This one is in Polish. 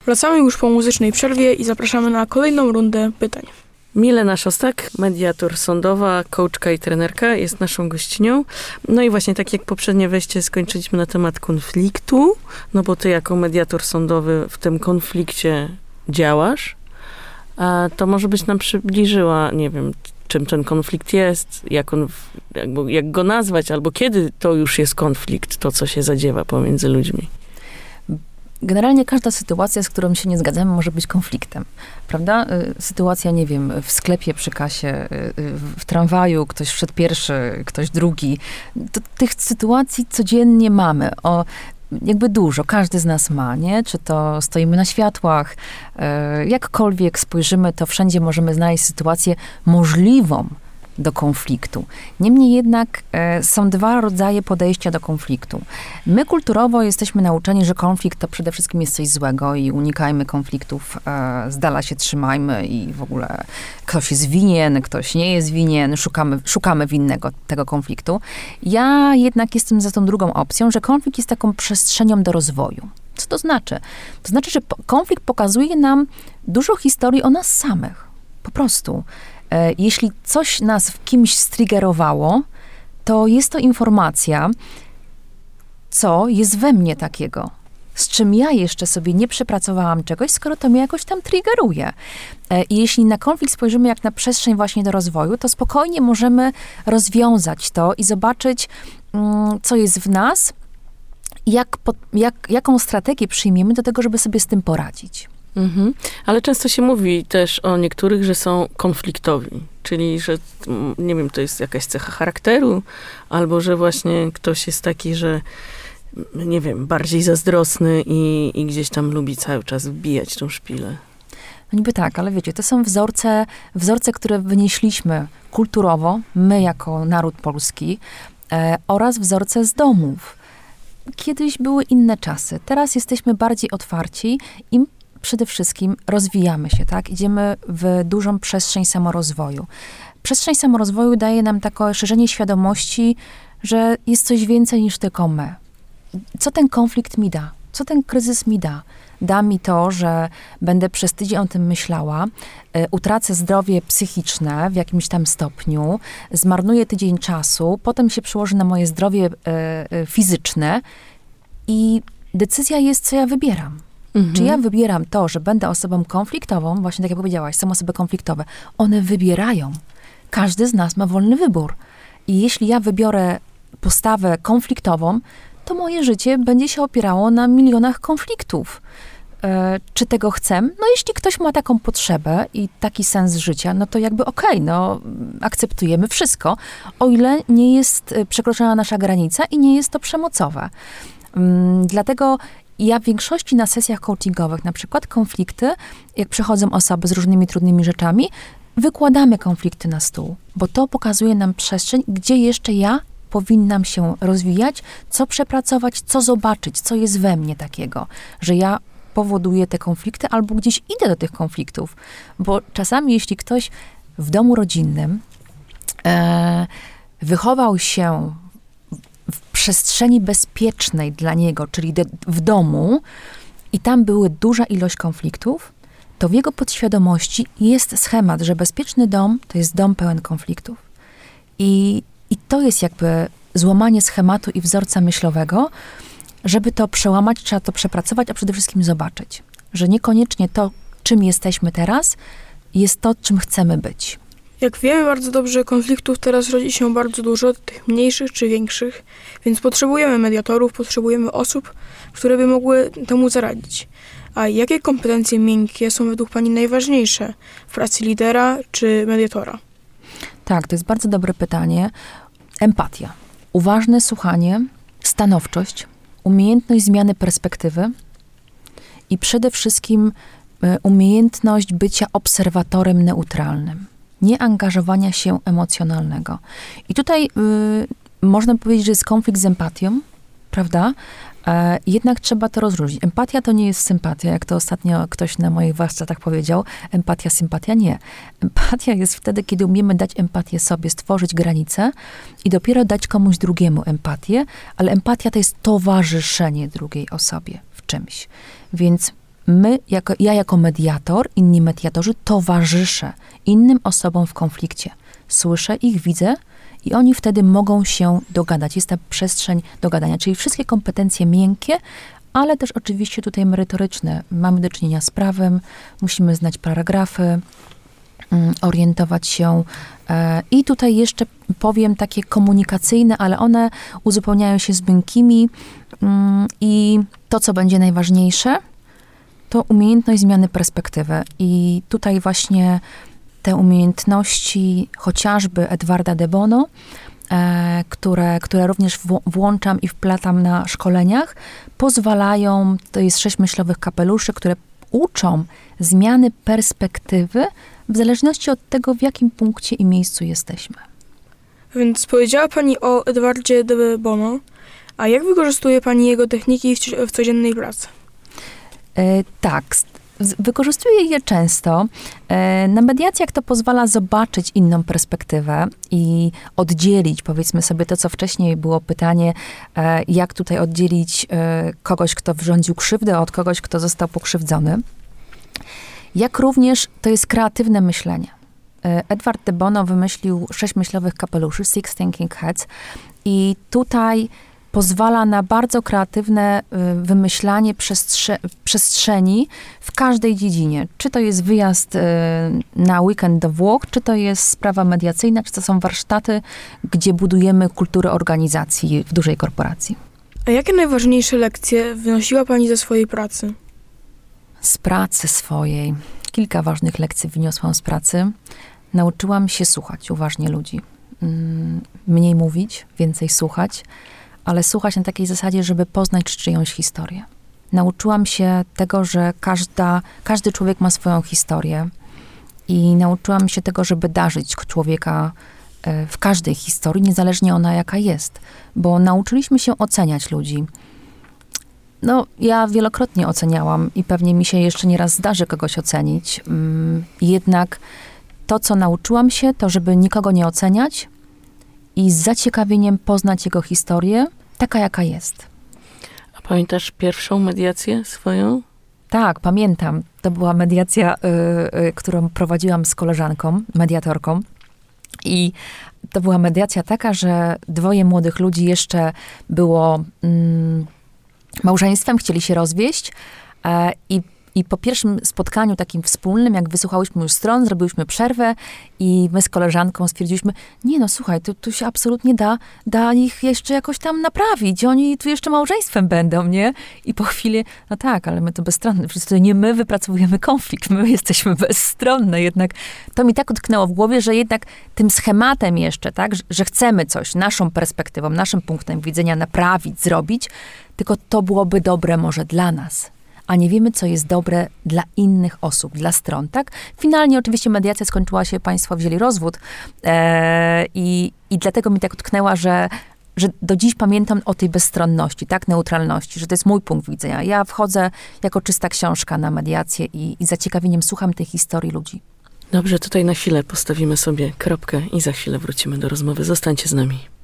Wracamy już po muzycznej przerwie i zapraszamy na kolejną rundę pytań. Milena Szostak, mediator sądowa, coachka i trenerka, jest naszą gościnią. No i właśnie tak jak poprzednie wejście skończyliśmy na temat konfliktu, no bo ty jako mediator sądowy w tym konflikcie działasz, to może byś nam przybliżyła, nie wiem, czym ten konflikt jest, jak go nazwać, albo kiedy to już jest konflikt, to co się zadziewa pomiędzy ludźmi. Generalnie każda sytuacja, z którą się nie zgadzamy, może być konfliktem, prawda? Sytuacja, nie wiem, w sklepie przy kasie, w tramwaju, ktoś wszedł pierwszy, ktoś drugi. Tych sytuacji codziennie mamy. Jakby dużo, każdy z nas ma, nie? Czy to stoimy na światłach, jakkolwiek spojrzymy, to wszędzie możemy znaleźć sytuację możliwą do konfliktu. Niemniej jednak są dwa rodzaje podejścia do konfliktu. My kulturowo jesteśmy nauczeni, że konflikt to przede wszystkim jest coś złego i unikajmy konfliktów, z dala się trzymajmy i w ogóle ktoś jest winien, ktoś nie jest winien, szukamy winnego tego konfliktu. Ja jednak jestem za tą drugą opcją, że konflikt jest taką przestrzenią do rozwoju. Co to znaczy? To znaczy, że konflikt pokazuje nam dużo historii o nas samych. Po prostu. Jeśli coś nas w kimś striggerowało, to jest to informacja, co jest we mnie takiego, z czym ja jeszcze sobie nie przepracowałam czegoś, skoro to mnie jakoś tam triggeruje. I jeśli na konflikt spojrzymy jak na przestrzeń właśnie do rozwoju, to spokojnie możemy rozwiązać to i zobaczyć, co jest w nas, jaką strategię przyjmiemy do tego, żeby sobie z tym poradzić. Mhm. Ale często się mówi też o niektórych, że są konfliktowi, czyli, że nie wiem, to jest jakaś cecha charakteru, albo że właśnie ktoś jest taki, że nie wiem, bardziej zazdrosny i gdzieś tam lubi cały czas wbijać tą szpilę. No niby tak, ale wiecie, to są wzorce, które wynieśliśmy kulturowo, my jako naród polski, oraz wzorce z domów. Kiedyś były inne czasy, teraz jesteśmy bardziej otwarci i przede wszystkim rozwijamy się, tak? Idziemy w dużą przestrzeń samorozwoju. Przestrzeń samorozwoju daje nam takie szerzenie świadomości, że jest coś więcej niż tylko my. Co ten konflikt mi da? Co ten kryzys mi da? Da mi to, że będę przez tydzień o tym myślała, utracę zdrowie psychiczne w jakimś tam stopniu, zmarnuję tydzień czasu, potem się przełoży na moje zdrowie fizyczne i decyzja jest, co ja wybieram. Mhm. Czy ja wybieram to, że będę osobą konfliktową, właśnie tak jak powiedziałaś, są osoby konfliktowe. One wybierają. Każdy z nas ma wolny wybór. I jeśli ja wybiorę postawę konfliktową, to moje życie będzie się opierało na milionach konfliktów. Czy tego chcę? No jeśli ktoś ma taką potrzebę i taki sens życia, no to jakby okej, no akceptujemy wszystko, o ile nie jest przekroczona nasza granica i nie jest to przemocowe. Dlatego ja w większości na sesjach coachingowych, na przykład konflikty, jak przychodzą osoby z różnymi trudnymi rzeczami, wykładamy konflikty na stół, bo to pokazuje nam przestrzeń, gdzie jeszcze ja powinnam się rozwijać, co przepracować, co zobaczyć, co jest we mnie takiego, że ja powoduję te konflikty albo gdzieś idę do tych konfliktów. Bo czasami, jeśli ktoś w domu rodzinnym wychował się w przestrzeni bezpiecznej dla niego, czyli w domu, i tam były duża ilość konfliktów, to w jego podświadomości jest schemat, że bezpieczny dom to jest dom pełen konfliktów. I to jest jakby złamanie schematu i wzorca myślowego. Żeby to przełamać, trzeba to przepracować, a przede wszystkim zobaczyć, że niekoniecznie to, czym jesteśmy teraz, jest to, czym chcemy być. Jak wiemy bardzo dobrze, konfliktów teraz rodzi się bardzo dużo, tych mniejszych czy większych, więc potrzebujemy mediatorów, potrzebujemy osób, które by mogły temu zaradzić. A jakie kompetencje miękkie są według Pani najważniejsze w pracy lidera czy mediatora? Tak, to jest bardzo dobre pytanie. Empatia, uważne słuchanie, stanowczość, umiejętność zmiany perspektywy i przede wszystkim umiejętność bycia obserwatorem neutralnym, nie angażowania się emocjonalnego. I tutaj można powiedzieć, że jest konflikt z empatią, prawda? Jednak trzeba to rozróżnić. Empatia to nie jest sympatia, jak to ostatnio ktoś na moich warsztatach powiedział. Empatia, sympatia nie. Empatia jest wtedy, kiedy umiemy dać empatię sobie, stworzyć granice i dopiero dać komuś drugiemu empatię, ale empatia to jest towarzyszenie drugiej osobie w czymś. Więc ja jako mediator, inni mediatorzy towarzyszę innym osobom w konflikcie. Słyszę ich, widzę i oni wtedy mogą się dogadać. Jest ta przestrzeń do gadania, czyli wszystkie kompetencje miękkie, ale też oczywiście tutaj merytoryczne. Mamy do czynienia z prawem, musimy znać paragrafy, orientować się. I tutaj jeszcze powiem takie komunikacyjne, ale one uzupełniają się z miękkimi. I to, co będzie najważniejsze, to umiejętność zmiany perspektywy. I tutaj właśnie te umiejętności, chociażby Edwarda de Bono, które również włączam i wplatam na szkoleniach, pozwalają, to jest 6 myślowych kapeluszy, które uczą zmiany perspektywy w zależności od tego, w jakim punkcie i miejscu jesteśmy. Więc powiedziała Pani o Edwardzie de Bono, a jak wykorzystuje Pani jego techniki w codziennej pracy? Tak, wykorzystuję je często. Na mediacjach to pozwala zobaczyć inną perspektywę i oddzielić, powiedzmy sobie to, co wcześniej było pytanie, jak tutaj oddzielić kogoś, kto wyrządził krzywdę, od kogoś, kto został pokrzywdzony. Jak również to jest kreatywne myślenie. Edward de Bono wymyślił 6 myślowych kapeluszy, 6 Thinking Hats, i tutaj pozwala na bardzo kreatywne wymyślanie przestrzeni w każdej dziedzinie. Czy to jest wyjazd na weekend do Włoch, czy to jest sprawa mediacyjna, czy to są warsztaty, gdzie budujemy kulturę organizacji w dużej korporacji. A jakie najważniejsze lekcje wynosiła Pani ze swojej pracy? Z pracy swojej. Kilka ważnych lekcji wyniosłam z pracy. Nauczyłam się słuchać uważnie ludzi. Mniej mówić, więcej słuchać, ale słuchać na takiej zasadzie, żeby poznać czyjąś historię. Nauczyłam się tego, że każdy człowiek ma swoją historię i nauczyłam się tego, żeby darzyć człowieka w każdej historii, niezależnie ona jaka jest, bo nauczyliśmy się oceniać ludzi. No, ja wielokrotnie oceniałam i pewnie mi się jeszcze nieraz zdarzy kogoś ocenić. Jednak to, co nauczyłam się, to żeby nikogo nie oceniać i z zaciekawieniem poznać jego historię, taka jaka jest. A pamiętasz pierwszą mediację swoją? Tak, pamiętam. To była mediacja, którą prowadziłam z koleżanką, mediatorką. I to była mediacja taka, że 2 młodych ludzi jeszcze było małżeństwem, chcieli się rozwieść i po pierwszym spotkaniu takim wspólnym, jak wysłuchałyśmy już stron, zrobiłyśmy przerwę i my z koleżanką stwierdziliśmy, nie no słuchaj, tu się absolutnie da ich jeszcze jakoś tam naprawić, oni tu jeszcze małżeństwem będą, nie? I po chwili, no tak, ale my to bezstronne, przecież to nie my wypracowujemy konflikt, my jesteśmy bezstronne, jednak to mi tak utknęło w głowie, że jednak tym schematem jeszcze, tak, że chcemy coś naszą perspektywą, naszym punktem widzenia naprawić, zrobić, tylko to byłoby dobre może dla nas, a nie wiemy, co jest dobre dla innych osób, dla stron, tak? Finalnie oczywiście mediacja skończyła się, państwo wzięli rozwód i dlatego mi tak utknęła, że do dziś pamiętam o tej bezstronności, tak? Neutralności, że to jest mój punkt widzenia. Ja wchodzę jako czysta książka na mediację i z zaciekawieniem słucham tej historii ludzi. Dobrze, tutaj na chwilę postawimy sobie kropkę i za chwilę wrócimy do rozmowy. Zostańcie z nami.